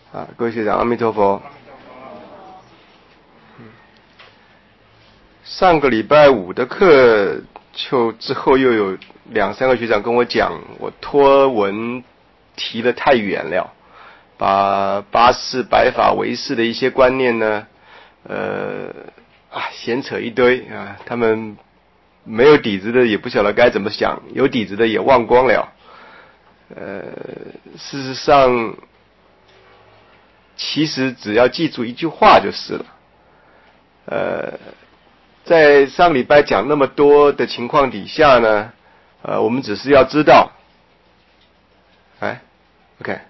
各位学长，阿弥陀佛。上个礼拜五的课之后又有2-3个学长跟我讲，我托文提得太远了，把八识白法唯识的一些观念呢，闲扯一堆啊，他们没有底子的也不晓得该怎么想，有底子的也忘光了。事实上，其实只要记住一句话就是了。在上礼拜讲那么多的情况底下呢，我们只是要知道，OK，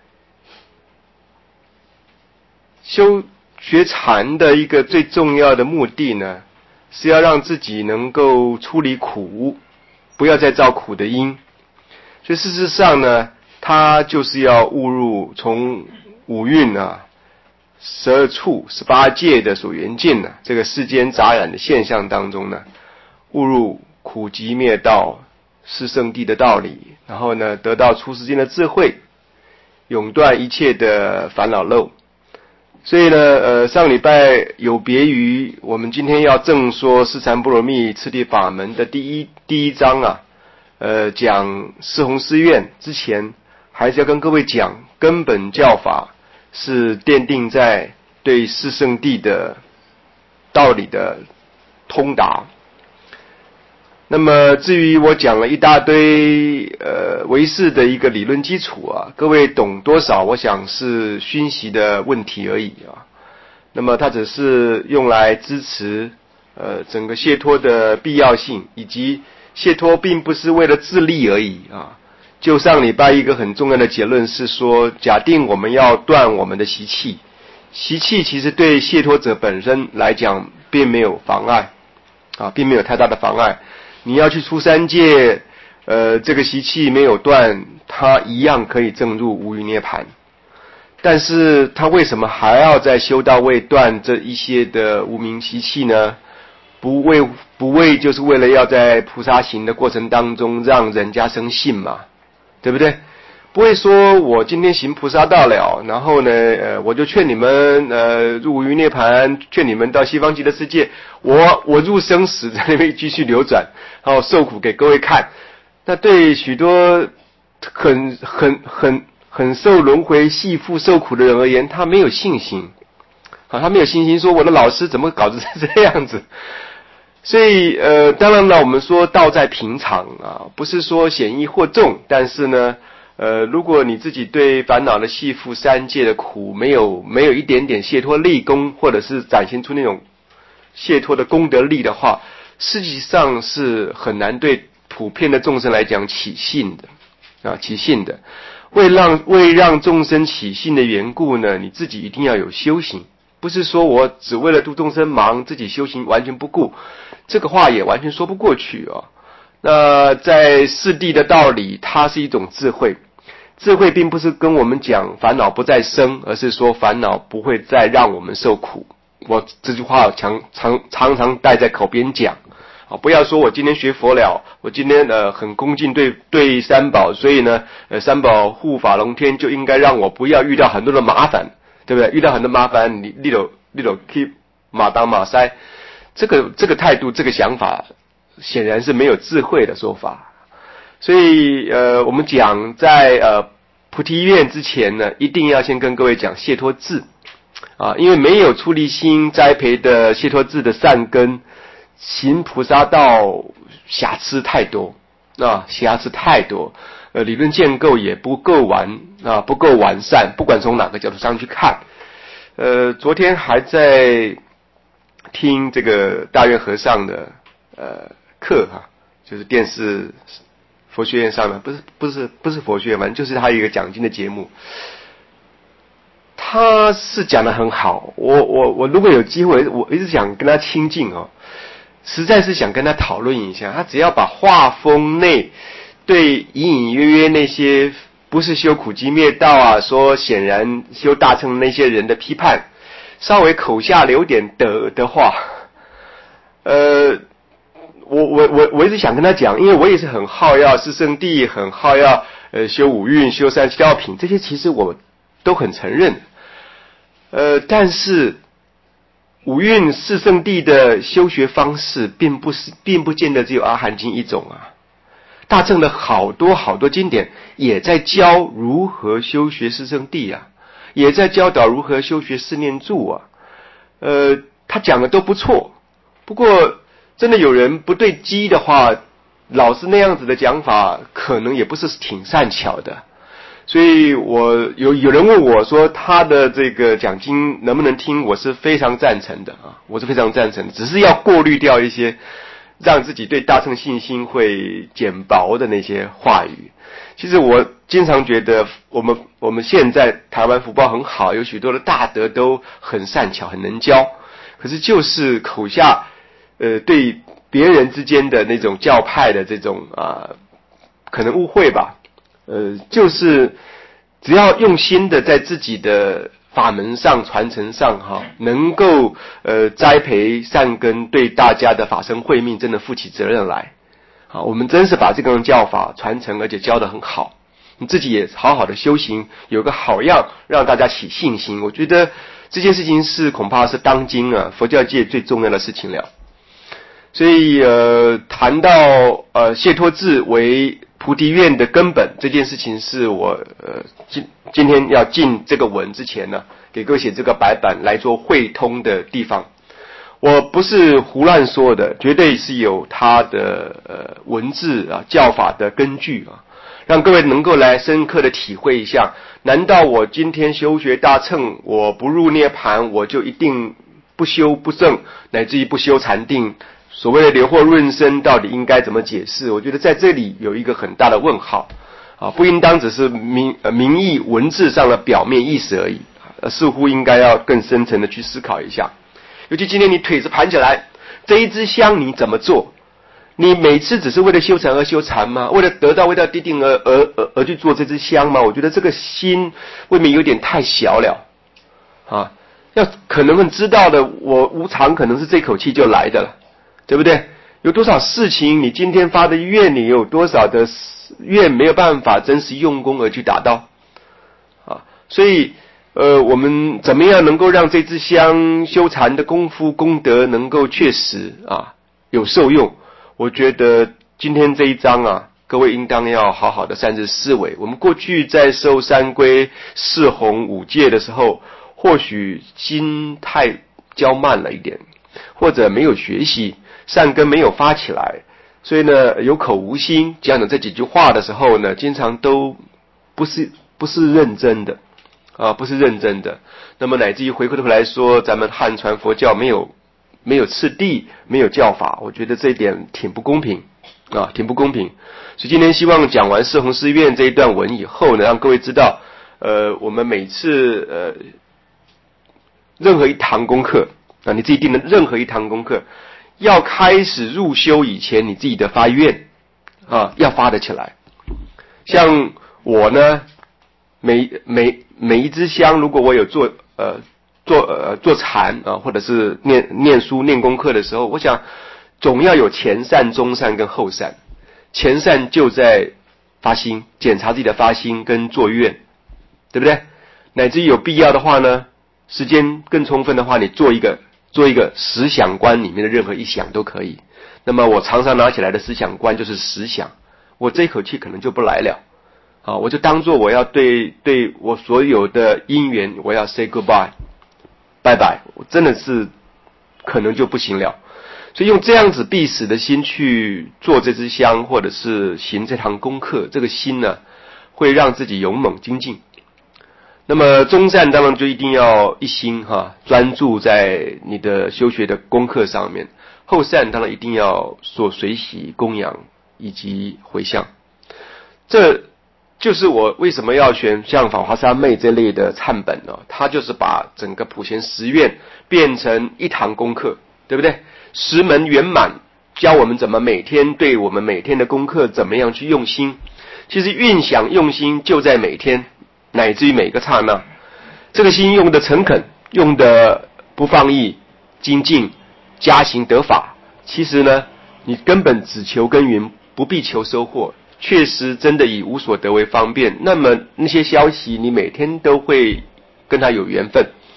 学禅的一个最重要的目的呢，是要让自己能够出离苦，不要再造苦的因。所以事实上呢，它就是要误入从五蕴12处18界的所缘境这个世间杂染的现象当中呢，误入苦集灭道是圣谛的道理，然后呢得到出世间的智慧，永断一切的烦恼漏。所以呢上礼拜有别于我们今天要正说四禅波罗蜜次第法门的第一章讲四弘誓愿之前，还是要跟各位讲根本教法是奠定在对四圣谛的道理的通达。那么至于我讲了一大堆唯识的一个理论基础各位懂多少我想是熏习的问题而已那么它只是用来支持整个解脱的必要性，以及解脱并不是为了自利而已就上礼拜一个很重要的结论是说，假定我们要断我们的习气，习气其实对解脱者本身来讲并没有妨碍并没有太大的妨碍。你要去出三界这个习气没有断，它一样可以证入无余涅槃。但是他为什么还要在修道位断这一些的无明习气呢？不为就是为了要在菩萨行的过程当中让人家生信嘛，对不对？不会说我今天行菩萨道了，然后呢我就劝你们入无余涅槃，劝你们到西方极乐世界，我入生死在那边继续流转，然后受苦给各位看。那对许多很受轮回系缚受苦的人而言，他没有信心他没有信心说我的老师怎么搞成这样子。所以当然了，我们说道在平常不是说显易或重，但是呢如果你自己对烦恼的系缚三界的苦没有一点点解脱力功，或者是展现出那种解脱的功德力的话，实际上是很难对普遍的众生来讲起信的为让众生起信的缘故呢，你自己一定要有修行，不是说我只为了度众生忙，自己修行完全不顾，这个话也完全说不过去那在四谛的道理，它是一种智慧，智慧并不是跟我们讲烦恼不再生，而是说烦恼不会再让我们受苦。我这句话常常带在口边讲不要说我今天学佛了，我今天很恭敬对三宝，所以呢三宝护法龙天就应该让我不要遇到很多的麻烦，对不对？遇到很多麻烦你就 keep 马当马塞，这个态度这个想法显然是没有智慧的说法。所以我们讲在菩提愿之前呢，一定要先跟各位讲解脱智因为没有出离心栽培的解脱智的善根，行菩萨道瑕疵太多瑕疵太多理论建构也不够完善，不管从哪个角度上去看。昨天还在听这个大愿和尚的课就是电视佛学院上的，不是佛学院，反正就是他一个讲经的节目。他是讲得很好，我如果有机会，我一直想跟他亲近实在是想跟他讨论一下。他只要把话锋内对隐隐约约那些不是修苦集灭道说显然修大乘那些人的批判，稍微口下留点德的话，我一直想跟他讲，因为我也是很好要四圣谛，很好要修五蕴，修三七道品，这些其实我都很承认。 但是五蕴四圣谛的修学方式并不见得只有阿含经一种啊。大乘的好多经典也在教如何修学四圣谛啊，也在教导如何修学四念住啊。他讲的都不错，不过真的有人不对机的话，老是那样子的讲法，可能也不是挺善巧的。所以有人问我说他的这个讲经能不能听，我是非常赞成的啊，我是非常赞成的，只是要过滤掉一些让自己对大乘信心会减薄的那些话语。其实我经常觉得我们现在台湾福报很好，有许多的大德都很善巧很能教，可是就是口下对别人之间的那种教派的这种可能误会吧。就是只要用心的在自己的法门上传承上能够栽培善根，对大家的法身慧命真的负起责任来。我们真是把这个教法传承，而且教得很好，你自己也好好的修行，有个好样让大家起信心。我觉得这件事情恐怕是当今佛教界最重要的事情了。所以谈到解脱智为菩提愿的根本，这件事情是我今天要进这个文之前呢，给各位写这个白板来做汇通的地方。我不是胡乱说的，绝对是有它的文字教法的根据让各位能够来深刻的体会一下。难道我今天修学大乘，我不入涅盘，我就一定不修不正，乃至于不修禅定？所谓的流惑润生到底应该怎么解释？我觉得在这里有一个很大的问号不应当只是名义文字上的表面意思而已，似乎应该要更深层的去思考一下。尤其今天你腿子盘起来，这一支香你怎么做？你每次只是为了修禅而修禅吗？为了得到地定而去做这支香吗？我觉得这个心未免有点太小了要可能知道的，我无常可能是这口气就来的了，对不对？有多少事情你今天发的愿，你有多少的愿没有办法真实用功而去达到所以我们怎么样能够让这支香修禅的功夫功德能够确实有受用？我觉得今天这一章各位应当要好好的善知思维。我们过去在受三归四弘五戒的时候，或许心太较慢了一点，或者没有学习，善根没有发起来，所以呢有口无心，讲这几句话的时候呢，经常都不是认真的不是认真的。那么乃至于回过头来说，咱们汉传佛教没有次第，没有教法，我觉得这一点挺不公平挺不公平。所以今天希望讲完四弘誓愿这一段文以后呢，让各位知道我们每次任何一堂功课你自己定的任何一堂功课，要开始入修以前，你自己的发愿要发得起来。像我呢，每一支香，如果我有做禅或者是念书念功课的时候，我想总要有前善中善跟后善。前善就在发心，检查自己的发心跟做愿，对不对？乃至于有必要的话呢，时间更充分的话，你做一个十想观里面的任何一想都可以。那么我常常拿起来的十想观就是10想，我这一口气可能就不来了我就当作我要对我所有的因缘我要 say goodbye 拜拜，我真的是可能就不行了。所以用这样子必死的心去做这支香，或者是行这堂功课，这个心呢会让自己勇猛精进。那么中善当然就一定要一心专注在你的修学的功课上面，后善当然一定要所随喜供养以及回向。这就是我为什么要选像法华三昧这类的忏本呢？它就是把整个普贤十愿变成一堂功课，对不对？10门圆满，教我们怎么每天对我们每天的功课怎么样去用心。其实运想用心就在每天，乃至于每个刹那。这个心用的诚恳，用的不放逸精进加行得法，其实呢你根本只求耕耘，不必求收获。确实真的以无所得为方便，那么那些消息你每天都会跟他有缘分。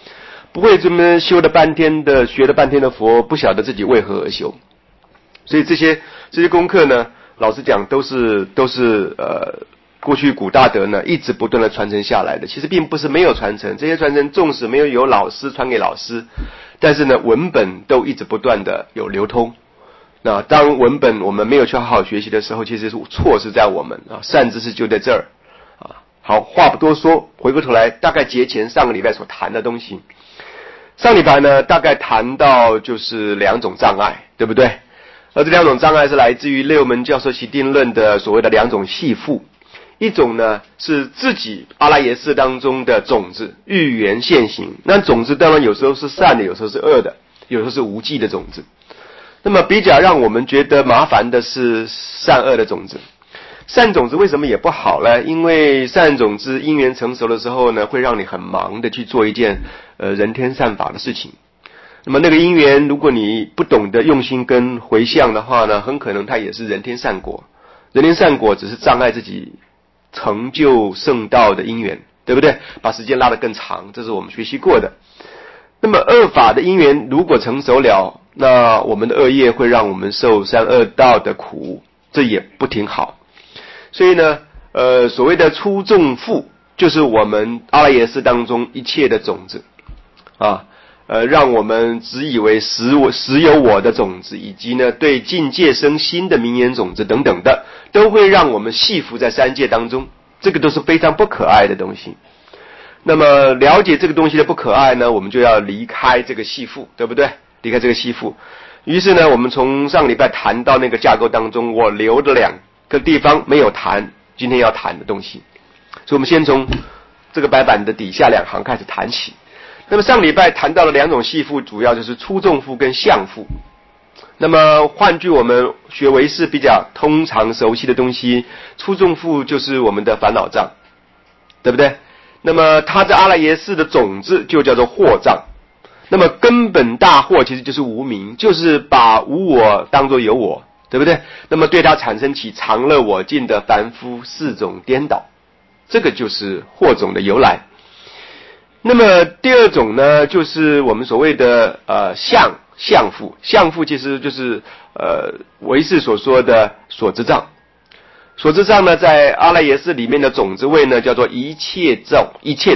不会这么修了半天的学了半天的佛，不晓得自己为何而修。所以这些功课呢，老实讲都是过去古大德呢一直不断的传承下来的。其实并不是没有传承，这些传承纵使没有由老师传给老师，但是呢文本都一直不断的有流通。那当文本我们没有去好好学习的时候，其实是错是在我们啊，善知识就在这儿啊。好，话不多说，回过头来，大概节前上个礼拜所谈的东西，上礼拜呢大概谈到就是2种障碍，对不对？而这2种障碍是来自于六门教授习定论的所谓的2种系缚。一种呢是自己阿赖耶识当中的种子欲缘现行，那种子当然有时候是善的，有时候是恶的，有时候是无记的种子。那么比较让我们觉得麻烦的是善恶的种子。善种子为什么也不好呢？因为善种子因缘成熟的时候呢，会让你很忙的去做一件人天善法的事情。那么那个因缘，如果你不懂得用心跟回向的话呢，很可能它也是人天善果。人天善果只是障碍自己成就圣道的因缘，对不对？把时间拉得更长，这是我们学习过的。那么恶法的因缘如果成熟了，那我们的恶业会让我们受三恶道的苦，这也不挺好。所以呢所谓的初种缚，就是我们阿赖耶识当中一切的种子啊，让我们只以为实有我的种子，以及呢对境界生心的名言种子等等的，都会让我们系缚在三界当中，这个都是非常不可爱的东西。那么了解这个东西的不可爱呢，我们就要离开这个系缚，对不对？离开这个系缚。于是呢，我们从上礼拜谈到那个架构当中，我留了2个地方没有谈今天要谈的东西，所以我们先从这个白板的底下2行开始谈起。那么上礼拜谈到了2种系缚，主要就是初种缚跟相缚。那么换句我们学唯识比较通常熟悉的东西，初种缚就是我们的烦恼障，对不对？那么它在阿赖耶识的种子就叫做惑障。那么根本大惑其实就是无明，就是把无我当作有我，对不对？那么对它产生起常乐我净的凡夫4种颠倒，这个就是惑种的由来。那么第2种呢，就是我们所谓的相缚。相缚其实就是唯识所说的所知障。所知障呢，在阿赖耶识里面的种子位呢，叫做一切种。一切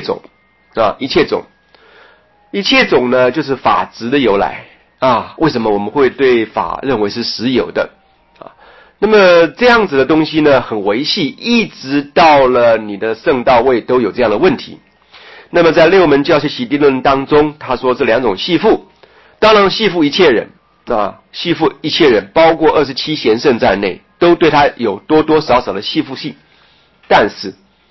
种呢，就是法执的由来啊。为什么我们会对法认为是实有的啊？那么这样子的东西呢，很维系，一直到了你的圣道位都有这样的问题。那么在六门教学习地论当中，他说这2种系缚，当然系缚一切人啊，系缚一切人，包括27贤圣在内，都对他有多多少少的系缚性。但是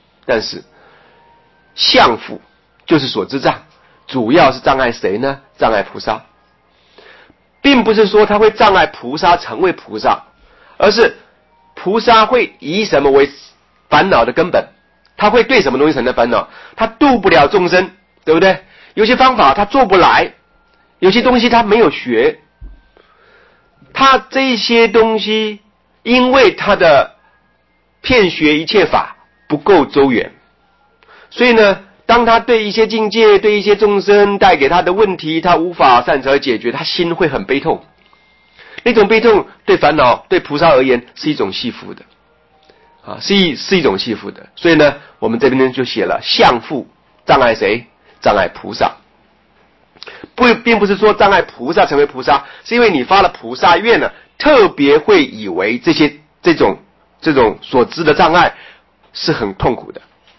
相缚就是所知障，主要是障碍谁呢？障碍菩萨，并不是说他会障碍菩萨成为菩萨，而是菩萨会以什么为烦恼的根本，他会对什么东西产生烦恼？他度不了众生，对不对？有些方法他做不来，有些东西他没有学，他这些东西因为他的遍学一切法不够周远，所以呢，当他对一些境界，对一些众生带给他的问题，他无法善巧解决，他心会很悲痛。那种悲痛对烦恼对菩萨而言是一种系缚的啊，是一种系缚的。所以呢，我们这边就写了相缚障碍谁？障碍菩萨。并不是说障碍菩萨成为菩萨，是因为你发了菩萨愿呢，特别会以为这种所知的障碍是很痛苦的。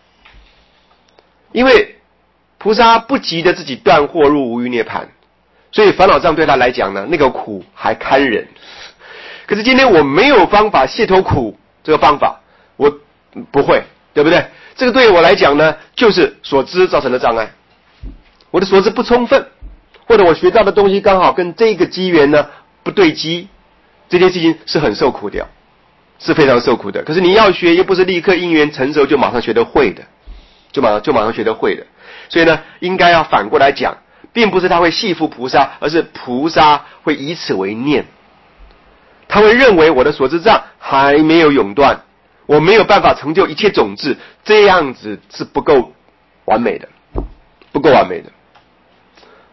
因为菩萨不急着自己断惑入无余涅槃，所以烦恼障对他来讲呢，那个苦还堪忍。可是今天我没有方法解脱苦，这个方法我不会，对不对？这个对我来讲呢，就是所知造成的障碍。我的所知不充分，或者我学到的东西刚好跟这个机缘呢不对机，这件事情是很受苦的，是非常受苦的。可是你要学，又不是立刻因缘成熟就马上学得会的，就马上学得会的。所以呢，应该要反过来讲，并不是他会系缚菩萨，而是菩萨会以此为念，他会认为我的所知障还没有永断，我没有办法成就一切种子，这样子是不够完美的，不够完美的。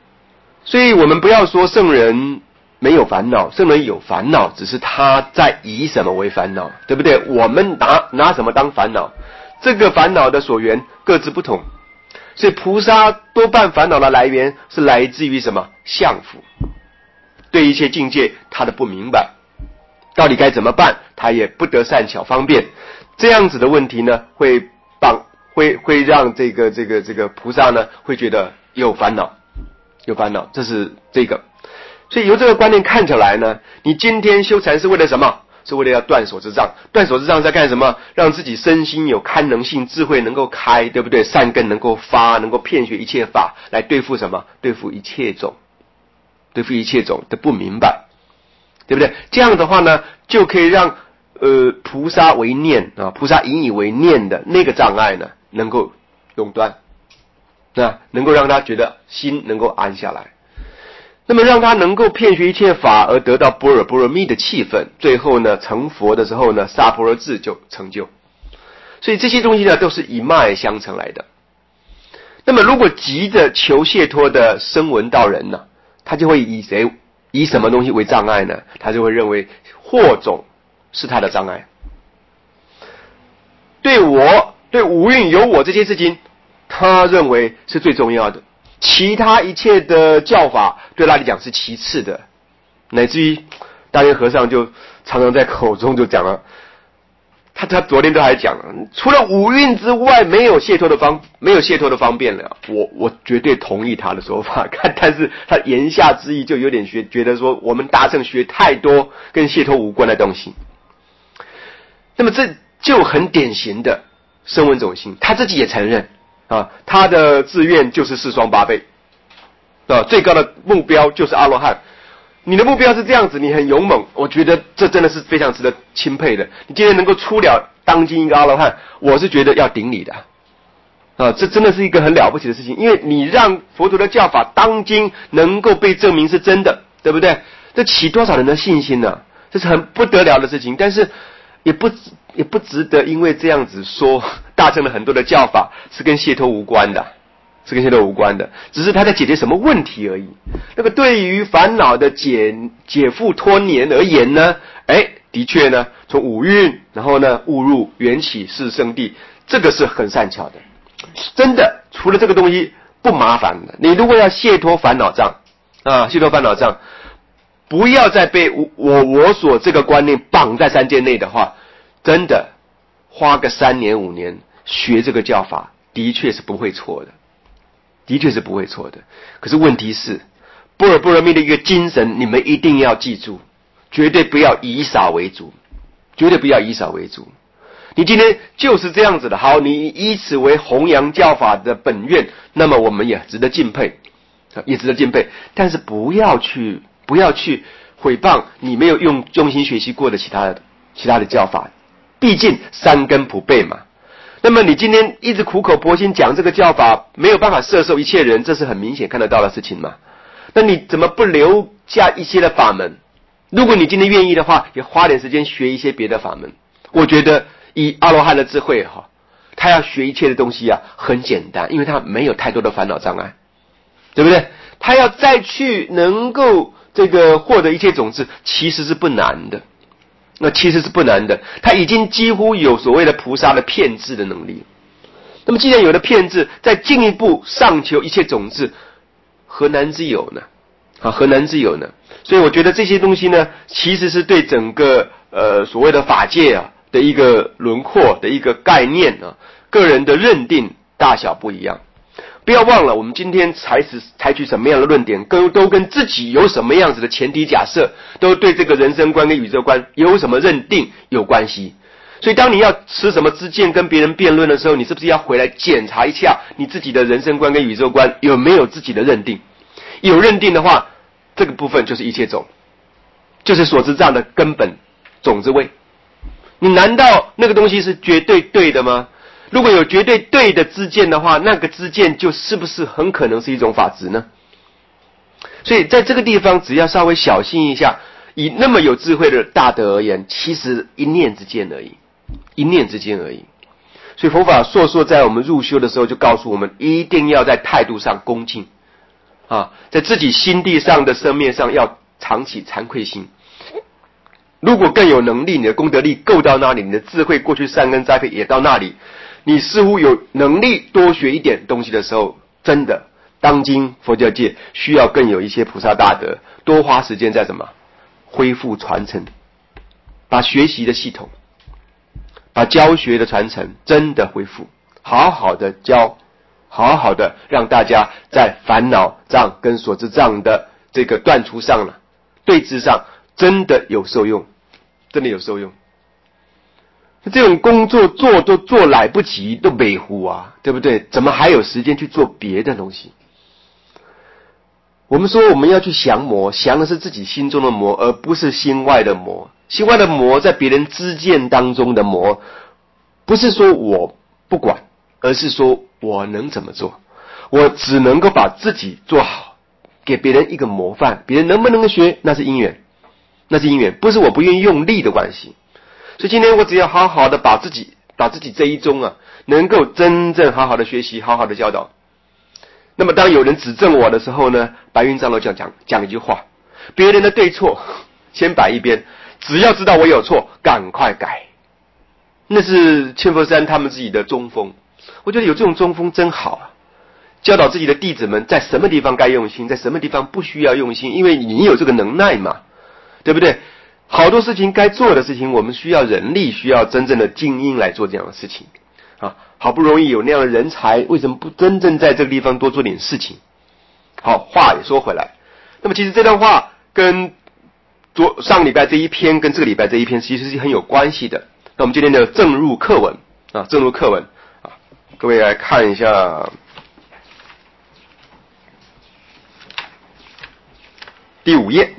所以我们不要说圣人没有烦恼，圣人有烦恼，只是他在以什么为烦恼，对不对？我们拿什么当烦恼？这个烦恼的所缘各自不同，所以菩萨多半烦恼的来源是来自于什么？相缚，对一切境界他的不明白，到底该怎么办，他也不得善巧方便。这样子的问题呢，会让这个菩萨呢会觉得有烦恼，这是这个。所以由这个观念看起来呢，你今天修禅是为了什么？是为了要断手之障。断手之障在干什么？让自己身心有堪能性，智慧能够开，对不对？善根能够发，能够遍学一切法，来对付什么？对付一切种的不明白，对不对？这样的话呢，就可以让菩萨为念啊，菩萨引以为念的那个障碍呢，能够永断，能够让他觉得心能够安下来。那么让他能够遍学一切法而得到般若波罗蜜的气氛，最后呢成佛的时候呢，萨婆诃智就成就。所以这些东西呢都是一脉相承来的。那么如果急着求解脱的声闻道人呢，他就会以什么东西为障碍呢？他就会认为惑种是他的障碍，对五蕴有我这些事情，他认为是最重要的。其他一切的教法对他来讲是其次的，乃至于大圆和尚就常常在口中就讲了，他昨天都还讲了，除了五蕴之外没有解脱的方便了。我绝对同意他的说法，但是他言下之意就有点觉得说我们大乘学太多跟解脱无关的东西。那么这就很典型的声闻种性，他自己也承认他的志愿就是四双八倍最高的目标就是阿罗汉。你的目标是这样子，你很勇猛，我觉得这真的是非常值得钦佩的。你今天能够出了当今一个阿罗汉，我是觉得要顶你的这真的是一个很了不起的事情，因为你让佛陀的教法当今能够被证明是真的，对不对？这起多少人的信心呢？这是很不得了的事情。但是也不值得因为这样子说大乘的很多的教法是跟解脱无关的，只是他在解决什么问题而已。那个对于烦恼的解缚脱年而言呢，的确呢，从五蕴然后呢误入缘起四圣谛，这个是很善巧的，真的除了这个东西不麻烦的。你如果要解脱烦恼障不要再被我所这个观念绑在三界内的话，真的花个3年5年学这个教法的确是不会错的。可是问题是般若波罗蜜的一个精神，你们一定要记住，绝对不要以少为主。你今天就是这样子的，好，你以此为弘扬教法的本愿，那么我们也值得敬佩，但是不要去毁谤你没有用心学习过的其他的教法，毕竟三根不备嘛。那么你今天一直苦口婆心讲这个教法，没有办法摄受一切人，这是很明显看得到的事情嘛。那你怎么不留下一些的法门？如果你今天愿意的话，也花点时间学一些别的法门。我觉得以阿罗汉的智慧他要学一切的东西很简单，因为他没有太多的烦恼障碍，对不对？他要再去能够获得一切种子，其实是不难的。他已经几乎有所谓的菩萨的遍智的能力。那么既然有了遍智，再进一步上求一切种子，何难之有呢？所以我觉得这些东西呢，其实是对整个所谓的法界的一个轮廓的一个概念个人的认定大小不一样。不要忘了，我们今天采取什么样的论点，都跟自己有什么样子的前提假设，都对这个人生观跟宇宙观有什么认定有关系。所以当你要持什么知见跟别人辩论的时候，你是不是要回来检查一下你自己的人生观跟宇宙观有没有自己的认定？有认定的话，这个部分就是一切种，就是所知障的根本种子位。你难道那个东西是绝对对的吗？如果有绝对对的知见的话，那个知见就是不是很可能是一种法执呢？所以在这个地方只要稍微小心一下，以那么有智慧的大德而言，其实一念之间而已。所以佛法说在我们入修的时候就告诉我们，一定要在态度上恭敬在自己心地上的生命上要常起惭愧心。如果更有能力，你的功德力够到那里，你的智慧过去善根栽培也到那里，你似乎有能力多学一点东西的时候，真的当今佛教界需要更有一些菩萨大德，多花时间在什么恢复传承，把学习的系统，把教学的传承真的恢复，好好的教，好好的让大家在烦恼障跟所知障的这个断除上了对峙上真的有受用，真的有受用。这种工作做都做来不及，都美乎啊，对不对？怎么还有时间去做别的东西？我们说我们要去降魔，降的是自己心中的魔，而不是心外的魔。心外的魔在别人知见当中的魔，不是说我不管，而是说我能怎么做，我只能够把自己做好，给别人一个模范，别人能不能学那是因缘，那是因缘，不是我不愿意用力的关系。所以今天我只要好好的把自己这一宗能够真正好好的学习，好好的教导。那么当有人指正我的时候呢，白云长老讲一句话，别人的对错先摆一边，只要知道我有错赶快改。那是千佛山他们自己的中锋，我觉得有这种中锋真好啊，教导自己的弟子们在什么地方该用心，在什么地方不需要用心，因为你有这个能耐嘛，对不对？好多事情该做的事情，我们需要人力，需要真正的精英来做这样的事情好不容易有那样的人才，为什么不真正在这个地方多做点事情？好，话也说回来，那么其实这段话跟上礼拜这一篇跟这个礼拜这一篇其实是很有关系的。那我们今天的正入课文正入课文各位来看一下第5页。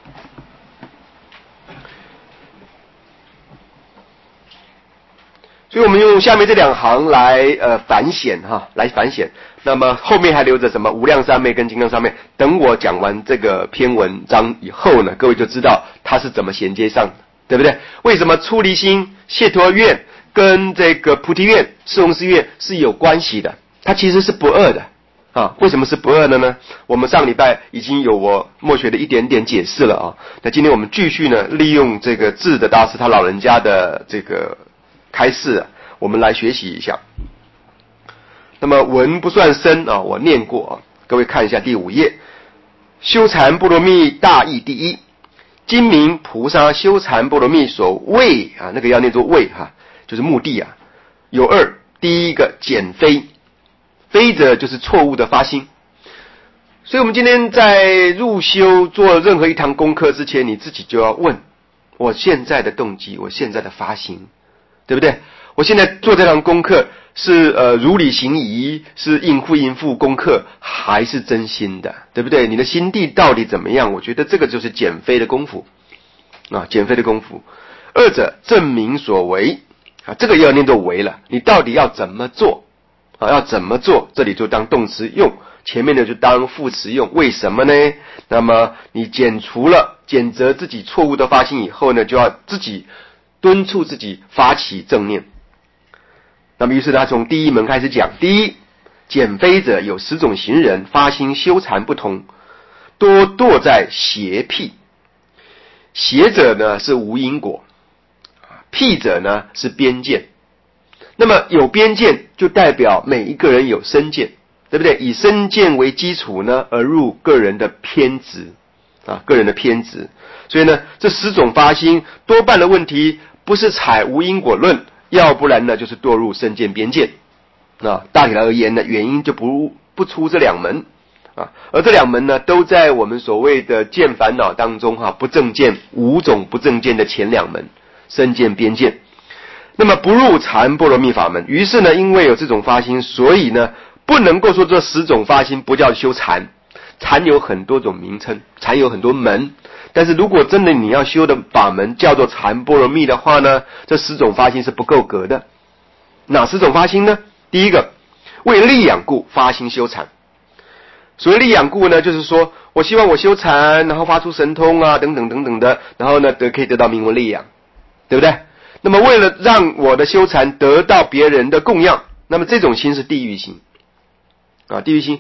所以我们用下面这2行来反显来反显。那么后面还留着什么无量三昧跟金刚三昧，等我讲完这个篇文章以后呢，各位就知道它是怎么衔接上的，对不对？为什么出离心、解脱愿跟这个菩提愿、释弘誓愿是有关系的？它其实是不二的为什么是不二的呢？我们上礼拜已经有我默学的一点点解释了那今天我们继续呢，利用这个智的大师他老人家的这个开示我们来学习一下。那么文不算深我念过各位看一下第5页。修禅波罗蜜大义第一，今明菩萨修禅波罗蜜所为那个要念作为就是目的有2。第一个减非，非者就是错误的发心。所以我们今天在入修做任何一堂功课之前，你自己就要问我现在的动机，我现在的发心，对不对？我现在做这堂功课是如理行仪，是应付功课，还是真心的，对不对？你的心地到底怎么样？我觉得这个就是减非的功夫减非的功夫。2者证明所为这个要念作为了，你到底要怎么做要怎么做，这里就当动词用，前面的就当副词用。为什么呢？那么你减责自己错误的发心以后呢，就要自己敦促自己发起正念。那么于是他从第一门开始讲。第一，减非者有10种行人，发心修禅不同，多堕在邪僻。邪者呢是无因果，僻者呢是边见。那么有边见就代表每一个人有身见，对不对？以身见为基础呢，而入个人的偏执个人的偏执。所以呢，这10种发心多半的问题不是采无因果论，要不然呢就是堕入身见边见大体而言呢，原因就不出这2门而这2门呢都在我们所谓的见烦恼当中不正见5种不正见的前2门，身见边见。那么不入禅波罗蜜法门，于是呢因为有这种发心，所以呢不能够说这10种发心不叫修禅。禅有很多种名称，禅有很多门，但是如果真的你要修的法门叫做禅波罗蜜的话呢，这10种发心是不够格的。哪10种发心呢？第一个，为利养故发心修禅。所谓利养故呢，就是说我希望我修禅，然后发出神通等等等等的，然后呢可以得到名闻利养，对不对？那么为了让我的修禅得到别人的供养，那么这种心是地狱心地狱心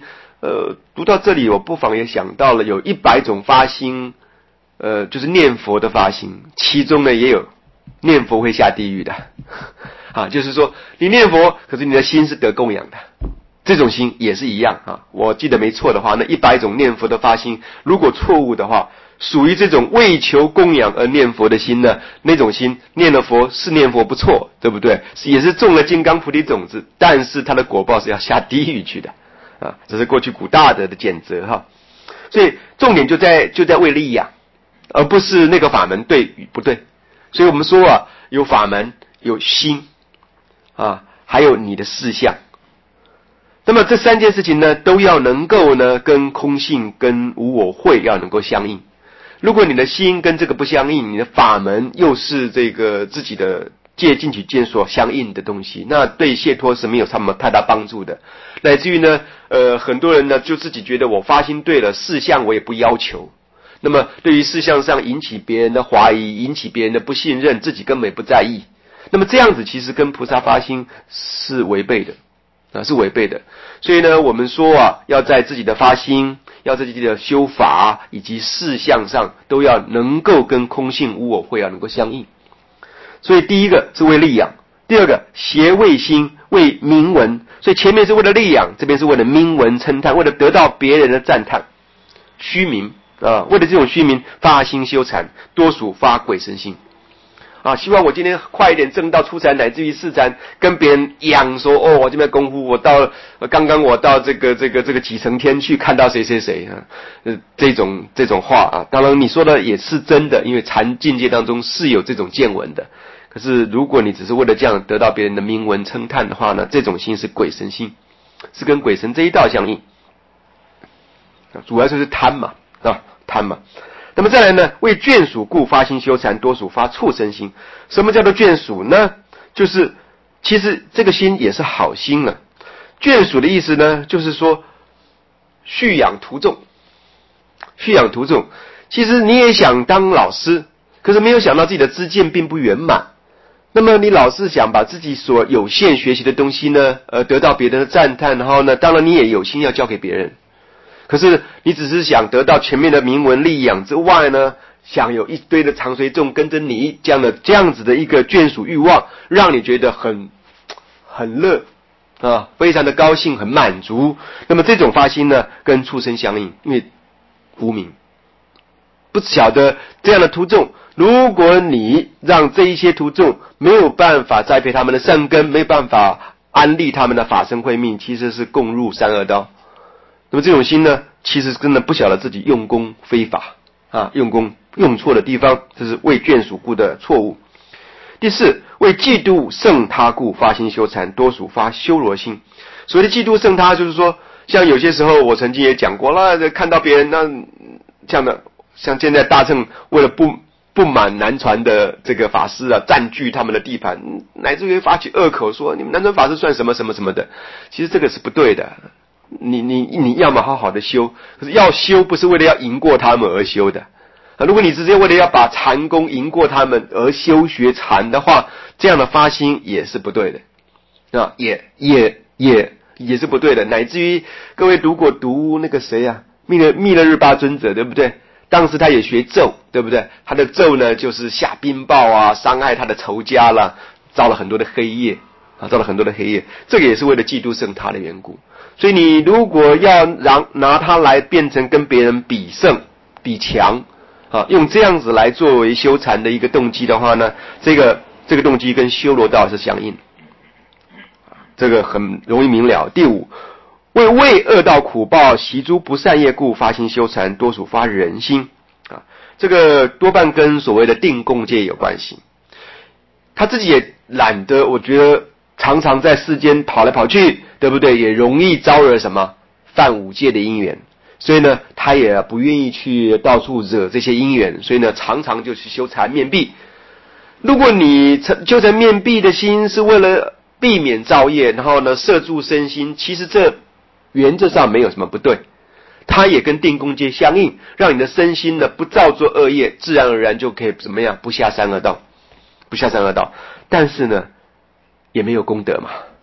读到这里，我不妨也想到了有100种发心，就是念佛的发心，其中呢也有念佛会下地狱的，啊，就是说你念佛，可是你的心是得供养的，这种心也是一样啊。我记得没错的话，那100种念佛的发心，如果错误的话，属于这种为求供养而念佛的心呢，那种心念了佛是念佛不错，对不对？也是种了金刚菩提种子，但是它的果报是要下地狱去的啊。这是过去古大德的简则哈。所以重点就在为利养，而不是那个法门对与不对。所以我们说啊，有法门，有心啊，还有你的事相。那么这3件事情呢，都要能够呢跟空性跟无我慧要能够相应。如果你的心跟这个不相应，你的法门又是这个自己的借进取见所相应的东西，那对解脱是没有什么太大帮助的。乃至于呢，很多人呢就自己觉得我发心对了，事相我也不要求。那么对于事相上引起别人的怀疑，引起别人的不信任，自己根本也不在意。那么这样子其实跟菩萨发心是违背的。是违背的。所以呢，我们说啊，要在自己的发心，要在自己的修法以及事相上，都要能够跟空性无我慧要能够相应。所以第一个是为利养，第二个邪为心，为名闻。所以前面是为了利养，这边是为了名闻称叹，为了得到别人的赞叹，虚名啊，为了这种虚名发心修禅，多属发鬼神心。啊，希望我今天快一点证到初禅乃至于4禅，跟别人讲说，哦，我这边功夫，刚刚我到这个几层天去看到谁谁谁啊，这种话啊，当然你说的也是真的，因为禅境界当中是有这种见闻的。可是如果你只是为了这样得到别人的名闻称叹的话呢，这种心是鬼神心，是跟鬼神这一道相应，主要就是贪嘛，啊，贪嘛。那么再来呢，为眷属故发心修禅，多属发畜生心。什么叫做眷属呢？就是其实这个心也是好心了。眷属的意思呢，就是说蓄养徒众，蓄养徒众。其实你也想当老师，可是没有想到自己的知见并不圆满。那么你老是想把自己所有限学习的东西呢，得到别人的赞叹，然后呢，当然你也有心要教给别人。可是你只是想得到全面的名闻利养之外呢，想有一堆的常随众跟着你这样子的一个眷属欲望，让你觉得很乐啊，非常的高兴，很满足。那么这种发心呢，跟畜生相应，因为无明不晓得这样的徒众，如果你让这一些徒众没有办法栽培他们的善根，没有办法安利他们的法身慧命，其实是共入三恶道。那么这种心呢，其实真的不晓得自己用功非法啊，用功用错的地方，这是为眷属故的错误。第4，为嫉妒胜他故发心修禅，多属发修罗心。所谓的嫉妒胜他，就是说，像有些时候我曾经也讲过了，看到别人那这样的，像现在大乘为了不满南传的这个法师啊，占据他们的地盘，乃至于发起恶口说你们南传法师算什么什么什么的，其实这个是不对的。你要么好好的修，可是要修不是为了要赢过他们而修的。如果你直接为了要把禅功赢过他们而修学禅的话，这样的发心也是不对的啊，也是不对的。乃至于各位如果读那个谁啊，密勒日巴尊者，对不对？当时他也学咒，对不对？他的咒呢，就是下冰雹啊，伤害他的仇家啦，造了很多的黑夜啊，造了很多的黑夜。这个也是为了嫉妒胜他的缘故。所以你如果要拿它来变成跟别人比胜比强啊，用这样子来作为修禅的一个动机的话呢，这个动机跟修罗道是相应，这个很容易明了。第5，为恶道苦报习诸不善业故发心修禅，多属发人心啊。这个多半跟所谓的定共戒有关系。他自己也懒得，我觉得常常在世间跑来跑去，对不对？也容易招惹什么犯5戒的因缘，所以呢，他也不愿意去到处惹这些因缘，所以呢，常常就去修禅面壁。如果你修禅面壁的心是为了避免造业，然后呢摄住身心，其实这原则上没有什么不对，它也跟定共戒相应，让你的身心呢不造作恶业，自然而然就可以怎么样，不下三恶道。但是呢，也没有功德嘛，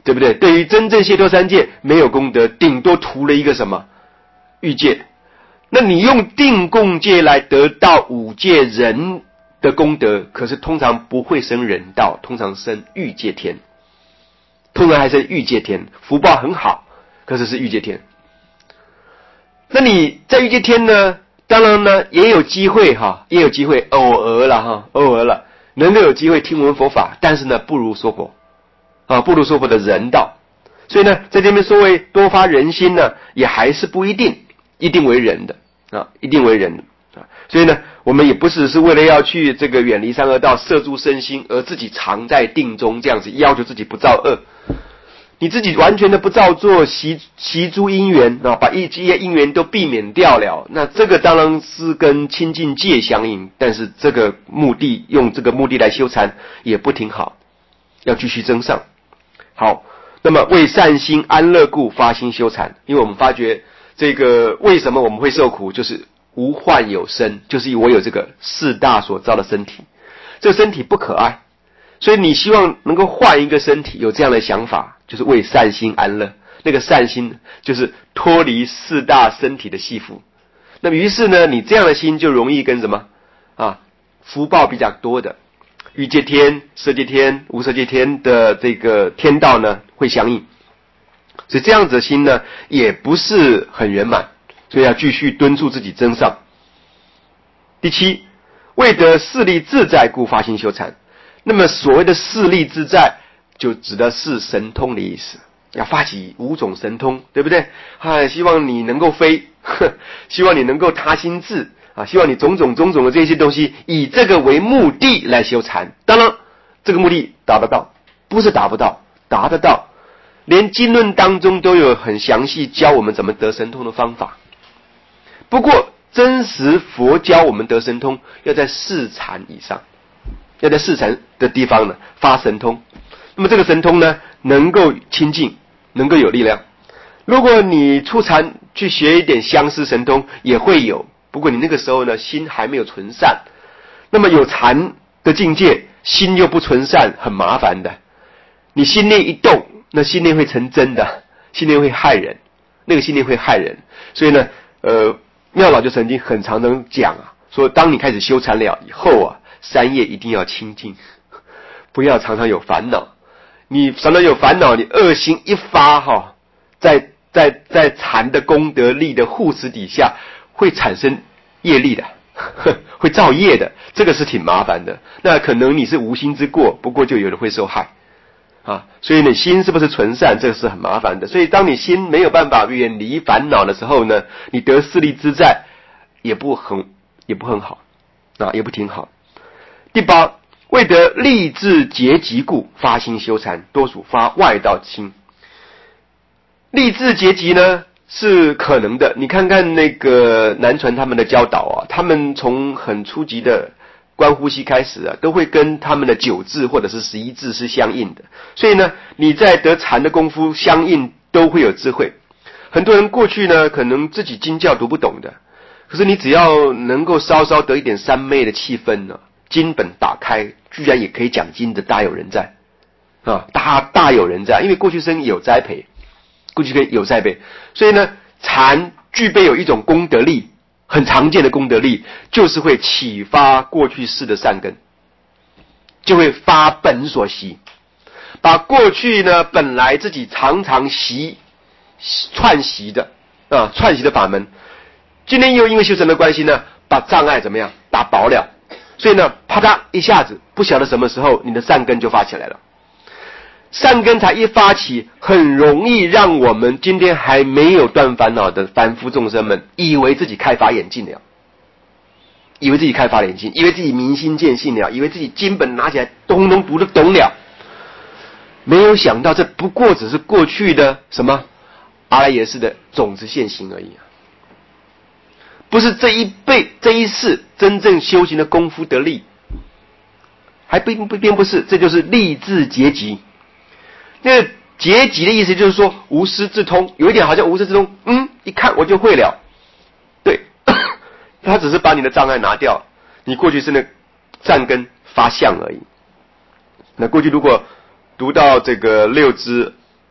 对不对？对于真正解脱三界没有功德，顶多图了一个什么欲界。那你用定共戒来得到五界人的功德，可是通常不会生人道，通常生欲界天，通常还生欲界天，福报很好，可是是欲界天。那你在欲界天呢，当然呢也有机会也有机会偶尔了能够有机会听闻佛法，但是呢不如娑婆不如娑婆的人道。所以呢在这边说为多发人心呢，也还是不一定为人的一定为人的所以呢我们也不是为了要去这个远离三恶道，摄住身心，而自己常在定中，这样子要求自己不造恶。你自己完全的不造作，习诸因缘把一些因缘都避免掉了，那这个当然是跟清净戒相应，但是这个目的用这个目的来修禅也不挺好，要继续增上。好，那么为善心安乐故发心修禅，因为我们发觉这个为什么我们会受苦，就是无患有身，就是我有这个四大所造的身体，这个身体不可爱，所以你希望能够换一个身体，有这样的想法，就是为善心安乐。那个善心就是脱离四大身体的系缚。那么于是呢，你这样的心就容易跟什么福报比较多的欲界天、色界天、无色界天的这个天道呢会相应。所以这样子的心呢也不是很圆满，所以要继续敦促自己增上。第七，为得势力自在故发心修禅。那么所谓的势力自在，就指的是神通的意思，要发起五种神通，对不对？希望你能够飞，希望你能够他心智希望你种种的这些东西，以这个为目的来修禅。当然这个目的达得到，不是达不到，达得到。连经论当中都有很详细教我们怎么得神通的方法。不过真实佛教我们得神通要在四禅以上，要在四禅的地方呢发神通。那么这个神通呢能够清净，能够有力量。如果你出禅去学一点相思神通也会有，不过你那个时候呢心还没有纯善。那么有禅的境界，心又不纯善，很麻烦的。你心念一动，那心念会成真的，心念会害人，那个心念会害人。所以呢妙老就曾经很常能讲说当你开始修禅了以后三业一定要清净，不要常常有烦恼。你常常有烦恼，你恶心一发在禅的功德力的护持底下会产生业力的会造业的，这个是挺麻烦的。那可能你是无心之过，不过就有人会受害所以你心是不是纯善，这个是很麻烦的。所以当你心没有办法远离烦恼的时候呢，你得势力自在也不很好也不挺好。第八，为得立志结集故发心修禅，多属发外道心。立志结集呢是可能的，你看看那个南传他们的教导他们从很初级的观呼吸开始都会跟他们的9字或者是11字是相应的。所以呢你在得禅的功夫相应都会有智慧。很多人过去呢可能自己经教读不懂的，可是你只要能够稍稍得一点三昧的气氛经本打开，居然也可以讲经的大有人在大有人在。因为过去生有栽培，所以呢禅具备有一种功德力，很常见的功德力，就是会启发过去世的善根，就会发本所习，把过去呢本来自己常串习的法门，今天又因为修成的关系呢，把障碍怎么样打薄了。所以呢啪嗒一下子，不晓得什么时候你的善根就发起来了。善根才一发起，很容易让我们今天还没有断烦恼的凡夫众生们以为自己开发眼镜了，以为自己明心见性了，以为自己经本拿起来咚咚读得懂了。没有想到这不过只是过去的什么阿赖耶识的种子现行而已不是这一世真正修行的功夫得力，还并不是。这就是立志结集。那个结集的意思就是说无师自通，有一点好像无师自通，一看我就会了。对，他只是把你的障碍拿掉，你过去是那善根发相而已。那过去如果读到这个6支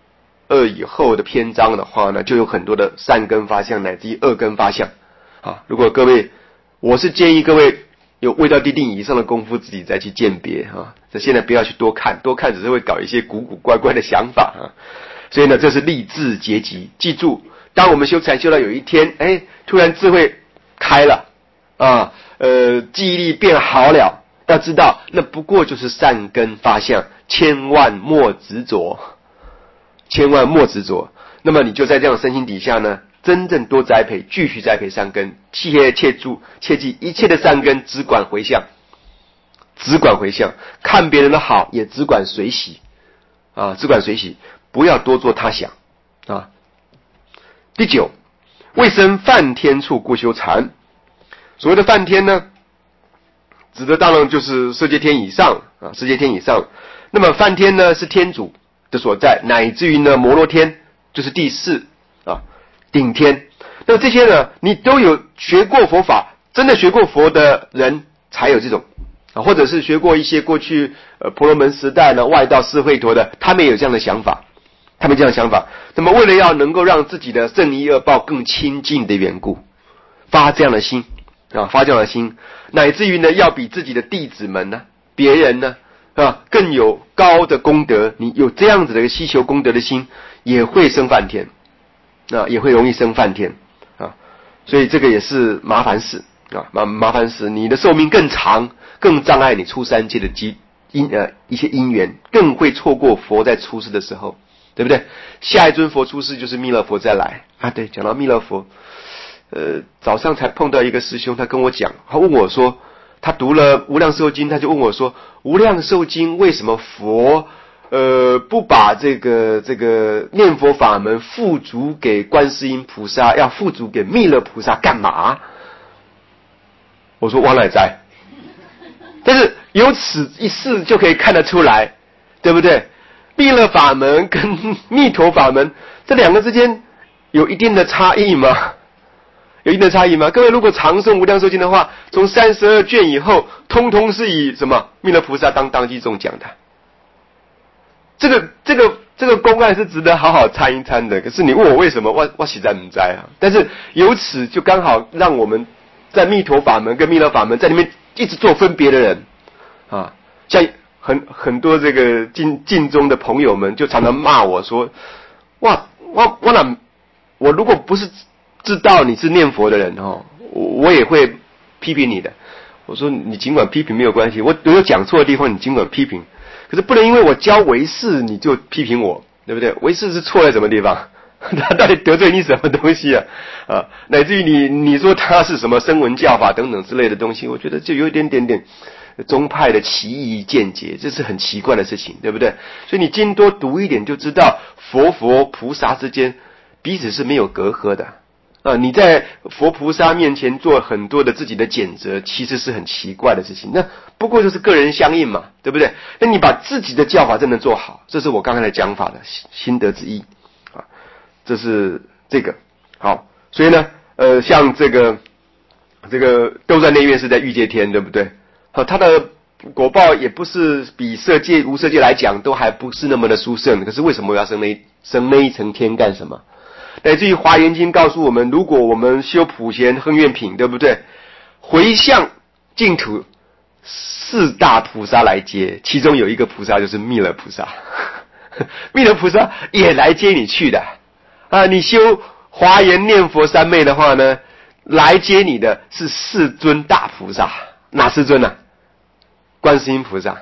2以后的篇章的话呢，就有很多的善根发相乃至于恶根发相啊。如果各位，我是建议各位有未到地定以上的功夫，自己再去鉴别啊。这现在不要去多看，多看只是会搞一些古古怪怪的想法啊。所以呢，这是立志结集。记住，当我们修禅修到有一天，突然智慧开了啊，记忆力变好了，要知道那不过就是善根发相，千万莫执着，千万莫执着。那么你就在这样的身心底下呢，真正多栽培，继续栽培善根，切记一切的善根只管回向，只管回向，看别人的好也只管随喜啊，只管随喜，不要多做他想啊。第9，未生梵天处故修禅。所谓的梵天呢，指的当然就是色界天以上啊，世界天以上。那么梵天呢是天主的所在，乃至于呢摩罗天就是第4啊顶天。那这些呢，你都有学过佛法，真的学过佛的人才有这种啊，或者是学过一些过去婆罗门时代呢外道释慧陀的，他们也有这样的想法，他们这样的想法。那么为了要能够让自己的正义恶报更亲近的缘故，发这样的心啊，发这样的心，乃至于呢要比自己的弟子们呢、别人呢啊更有高的功德，你有这样子的一个希求功德的心，也会生梵天啊，也会容易生梵天啊，所以这个也是麻烦事啊，麻烦事，你的寿命更长，更障碍你出三界的一些因缘，更会错过佛在出世的时候，对不对？下一尊佛出世就是弥勒佛再来啊。对，讲到弥勒佛，早上才碰到一个师兄，他跟我讲，他问我说，他读了无量寿经，他就问我说，无量寿经为什么佛不把这个念佛法门付诸给观世音菩萨，要付诸给弥勒菩萨干嘛？我说往哪哉？但是由此一事就可以看得出来，对不对？弥勒法门跟弥陀法门这两个之间有一定的差异吗？有一定的差异吗？各位如果常诵无量寿经的话，从32卷以后，通通是以什么弥勒菩萨当机中讲的。这个公案是值得好好参一参的。可是你问我为什么，我实在不知道啊。但是由此就刚好让我们在弥陀法门跟弥勒法门在里面一直做分别的人啊，像很多这个晋中的朋友们就常常骂我说，我如果不是知道你是念佛的人我也会批评你的。我说你尽管批评没有关系，我有讲错的地方你尽管批评，可是不能因为我教唯识你就批评我，对不对？唯识是错在什么地方？他到底得罪你什么东西啊？乃至于你说他是什么声闻教法等等之类的东西，我觉得就有一点宗派的奇异见解，这是很奇怪的事情，对不对？所以你经多读一点就知道，佛菩萨之间彼此是没有隔阂的你在佛菩萨面前做很多的自己的谴责，其实是很奇怪的事情。那不过就是个人相应嘛，对不对？那你把自己的教法真的做好，这是我刚才的讲法的心得之一啊。这是这个好，所以呢，像这个斗战内院是在欲界天，对不对？好，它的果报也不是比色界无色界来讲都还不是那么的殊胜，可是为什么要生那一层天干什么？乃至于华严经告诉我们，如果我们修普贤恒愿品，对不对？回向净土4大菩萨来接，其中有一个菩萨就是弥勒菩萨，弥勒菩萨也来接你去的你修华严念佛三昧的话呢，来接你的是4尊大菩萨，哪4尊呢？观世音菩萨，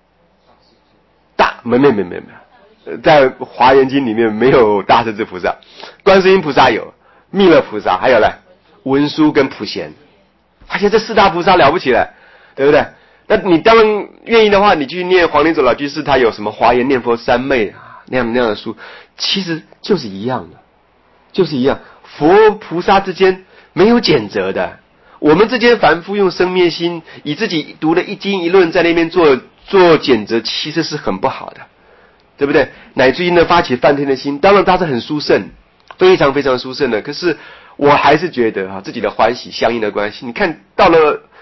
没，在华严经里面没有大势至菩萨，观世音菩萨有，弥勒菩萨还有呢文殊跟普贤，而且这4大菩萨了不起了，对不对？那你当然愿意的话，你去念黄灵祖老居士他有什么华严念佛三昧那样的书，其实就是一样的，就是一样。佛菩萨之间没有拣择的，我们这些凡夫用生灭心，以自己读了一经一论在那边做拣择，其实是很不好的，对不对？乃至于呢发起梵天的心，当然他是很殊胜，非常非常殊胜的。可是我还是觉得自己的欢喜相应的关系。你看到了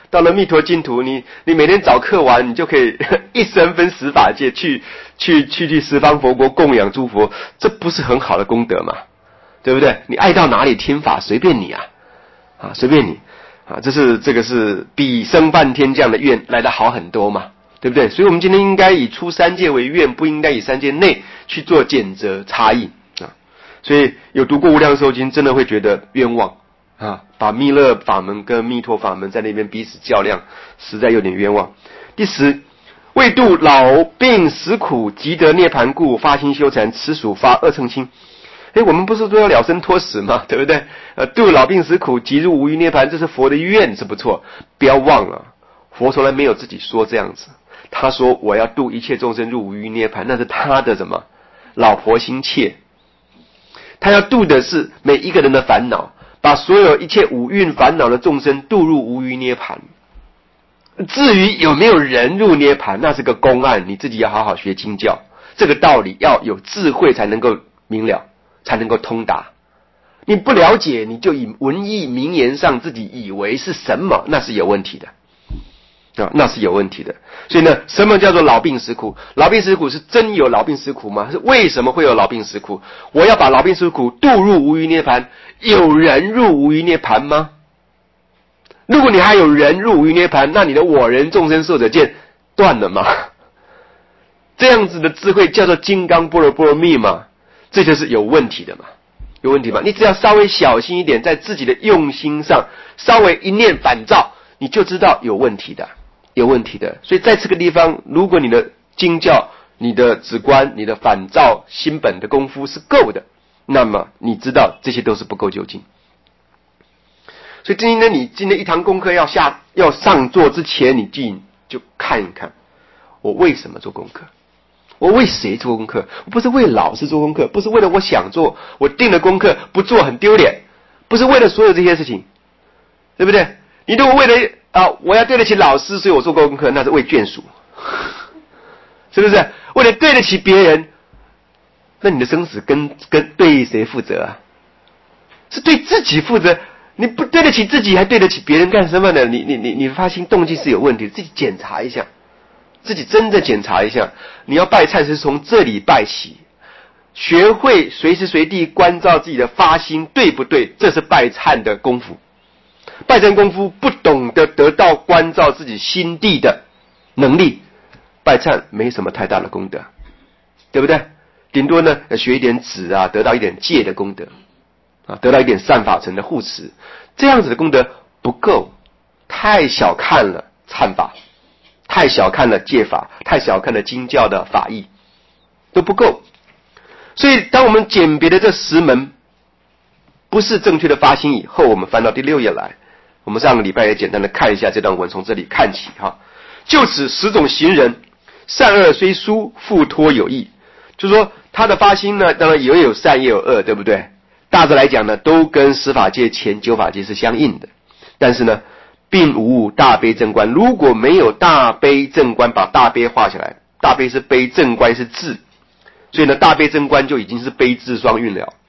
到了弥陀净土，你每天早课完，你就可以一生分十法界去十方佛国供养诸佛，这不是很好的功德吗？对不对？你爱到哪里听法随便你啊，随便你啊，这个是比生梵天这样的愿来得好很多嘛，对不对？所以我们今天应该以出三界为愿，不应该以三界内去做拣择差异啊。所以有读过无量寿经，真的会觉得冤枉啊，把弥勒法门跟弥陀法门在那边彼此较量，实在有点冤枉。第10，为度老病死苦，即得涅盘故，发心修禅，此属发二乘心。我们不是说要了生脱死吗？对不对？度老病死苦，即入无余涅盘，这是佛的愿，是不错。不要忘了，佛从来没有自己说这样子。他说我要度一切众生入无余涅盘，那是他的什么老婆心切。他要度的是每一个人的烦恼，把所有一切五蕴烦恼的众生度入无余涅盘。至于有没有人入涅盘，那是个公案，你自己要好好学经教，这个道理要有智慧才能够明了，才能够通达。你不了解，你就以文艺名言上自己以为是什么，那是有问题的那是有问题的。所以呢，什么叫做老病死苦？老病死苦是真有老病死苦吗？是为什么会有老病死苦？我要把老病死苦度入无余涅盘，有人入无余涅盘吗？如果你还有人入无余涅盘，那你的我人众生寿者见断了吗？这样子的智慧叫做金刚般若波罗蜜吗？这就是有问题的嘛，有问题吗？你只要稍微小心一点，在自己的用心上稍微一念反照，你就知道有问题的，有问题的。所以在这个地方，如果你的经教、你的止观、你的反照心本的功夫是够的，那么你知道这些都是不够究竟。所以今天你今天一堂功课要上座之前，你就看一看，我为什么做功课？我为谁做功课？我不是为老师做功课，不是为了我想做，我定了功课不做很丢脸，不是为了所有这些事情，对不对？你如果为了我要对得起老师，所以我做功课，那是为眷属，是不是？为了对得起别人，那你的生死跟对谁负责啊？是对自己负责。你不对得起自己，还对得起别人干什么呢？你发心动机是有问题，自己检查一下，自己真的检查一下。你要拜忏是从这里拜起，学会随时随地关照自己的发心对不对，这是拜忏的功夫。拜忏功夫不懂得得到关照自己心地的能力，拜忏没什么太大的功德，对不对？顶多呢学一点止得到一点戒的功德得到一点善法层的护持，这样子的功德不够，太小看了忏法，太小看了戒法，太小看了经教的法义，都不够。所以当我们鉴别的这10门不是正确的发心以后，我们翻到第6页来，我们上个礼拜也简单的看一下这段文，从这里看起就此10种行人，善恶虽殊，复托有异。就是说他的发心呢，当然也有善也有恶，对不对？大致来讲呢，都跟十法界前9法界是相应的，但是呢并无大悲正观。如果没有大悲正观，把大悲画起来，大悲是悲，正观是智，所以呢大悲正观就已经是悲智双运了。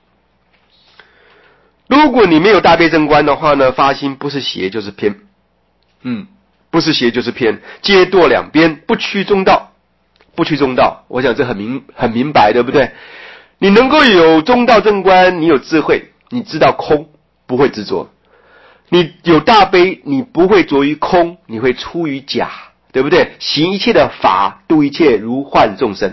如果你没有大悲正观的话呢，发心不是邪就是偏，不是邪就是偏，皆堕两边，不趋中道，不趋中道。我想这很明白，对不对？你能够有中道正观，你有智慧，你知道空，不会执着。你有大悲，你不会着于空，你会出于假，对不对？行一切的法，度一切如幻众生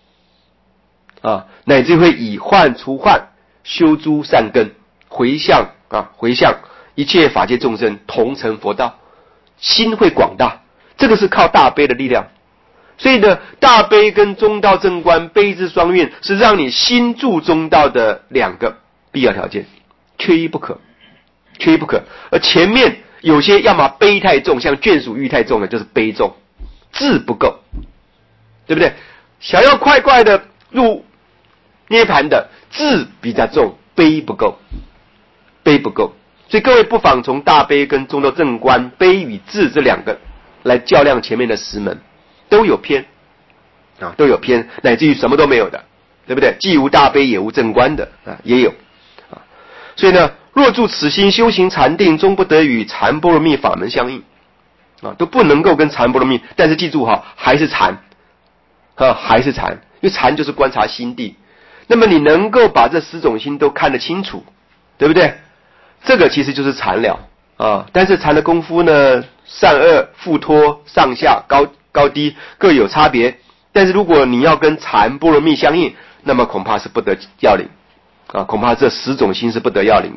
乃至会以幻除幻，修诸善根，回向一切法界众生同成佛道，心会广大，这个是靠大悲的力量。所以呢，大悲跟中道正观悲智双运是让你心住中道的2个必要条件，缺一不可。而前面有些要么悲太重，像眷属欲太重的，就是悲重，智不够，对不对？想要快的入涅盘的，智比较重，悲不够。所以各位不妨从大悲跟中道正观悲与智这2个来较量前面的10门，都有偏都有偏，乃至于什么都没有的，对不对？既无大悲也无正观的也有所以呢，若住此心修行禅定，终不得与禅般若蜜法门相应。 都不能够跟禅波罗蜜。但是记住还是禅还是禅，因为禅就是观察心地。那么你能够把这10种心都看得清楚，对不对？这个其实就是禅了但是禅的功夫呢，善恶复脱上下高低各有差别。但是如果你要跟禅波罗蜜相应，那么恐怕是不得要领恐怕这10种心是不得要领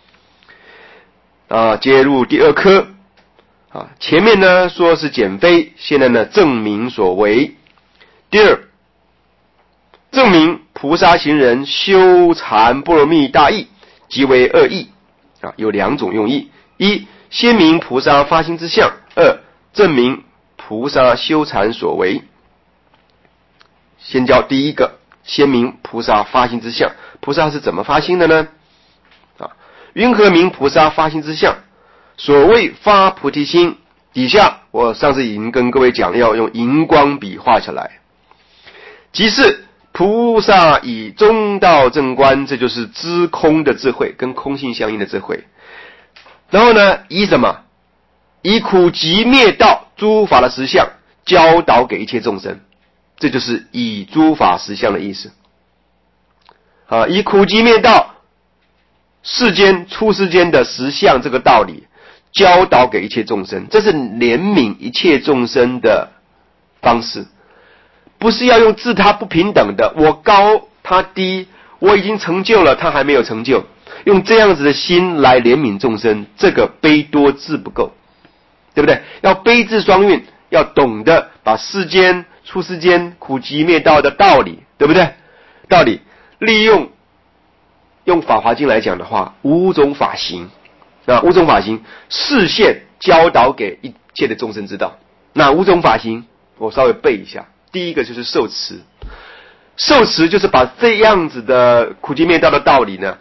的接入第2科前面呢说是减非，现在呢证明所为。第2，证明菩萨行人修禅波罗蜜大义，即为2义有2种用意：一，先明菩萨发心之相；二，证明菩萨修禅所为。先教第一个，先明菩萨发心之相。菩萨是怎么发心的呢？云何明菩萨发心之相？所谓发菩提心，底下我上次已经跟各位讲，要用荧光笔画起来，即是菩萨以中道正观，这就是知空的智慧，跟空性相应的智慧。然后呢，以什么？以苦集灭道诸法的实相教导给一切众生，这就是以诸法实相的意思以苦集灭道出世间的实相这个道理教导给一切众生，这是怜悯一切众生的方式。不是要用自他不平等的，我高他低，我已经成就了他还没有成就，用这样子的心来怜悯众生，这个悲多智不够，对不对？要悲智双运，要懂得把出世间苦集灭道的道理，对不对？道理利用法华经来讲的话，5种法行5种法行示现教导给一切的众生知道。那5种法行我稍微背一下。第一个就是受持，受持就是把这样子的苦集灭道的道理呢